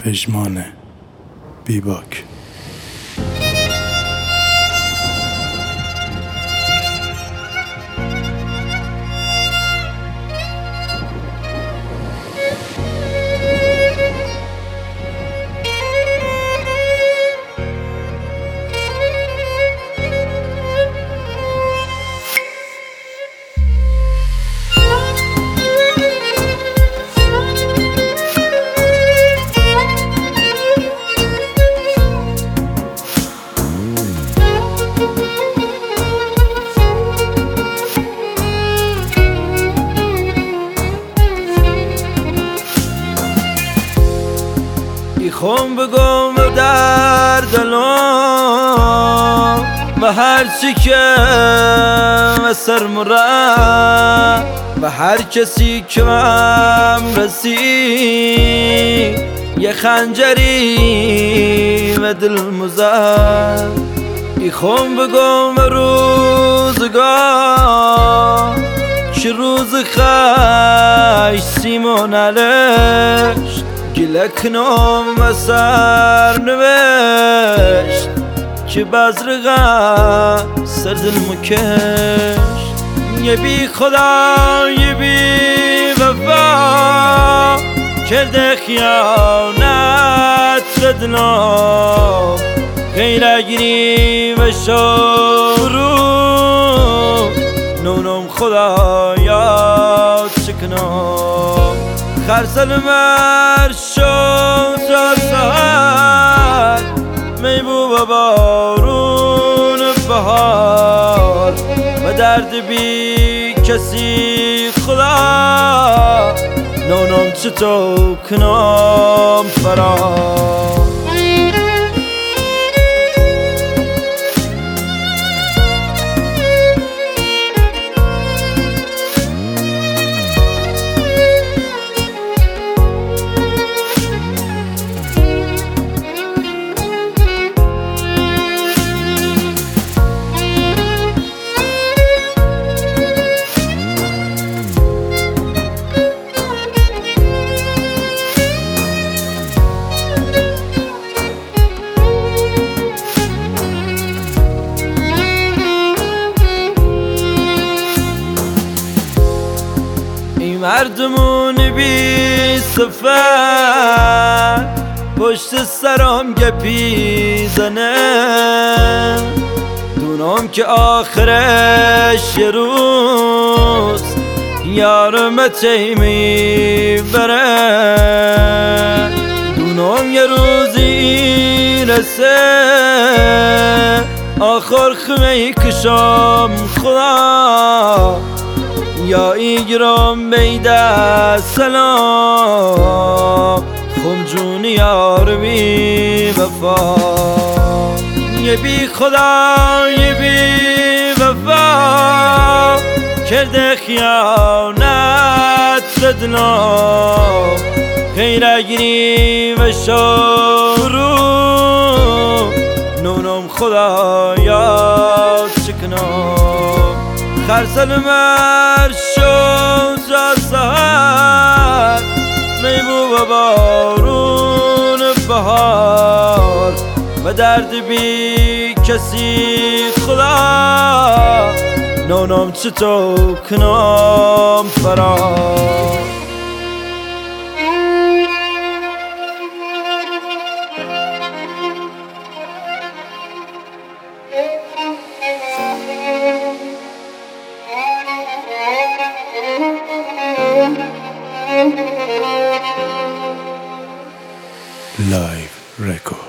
پژمان بیباک. خون بگم در دلم و هر چی که سر مرم و هر کسی که من رسی یه خنجری و دل مزد. خون بگم روزگار که روز خش سیمون علش گله کنم و سر نوشت که بزرگم سر دل مکش. یه بی خدا یه بی وفا کرده خیانت به دلم غیرگیری و شروع نونم خدا یاد چکنم. خرسل مر شد تا سهر میبو بارون بهار و درد بی کسی خدا نونم چطور کنم فرار. مردمون بی صفت پشت سرم گپی زنه دونم که آخرش یه روز یارم تی میبره. دونم یه روزی رسه آخر خمه کشم خدا یا ایگرام بیده سلام خم جون یار بی وفا. یه بی خدا یه بی وفا کرده خیانت به دلم غیرگیری و شروع نونم خدا یاد چکنم. خرسل مر شد تا سهر میبو و بارون بهار و درد بی کسی خدا نونم چطور کنم فرار. Live record.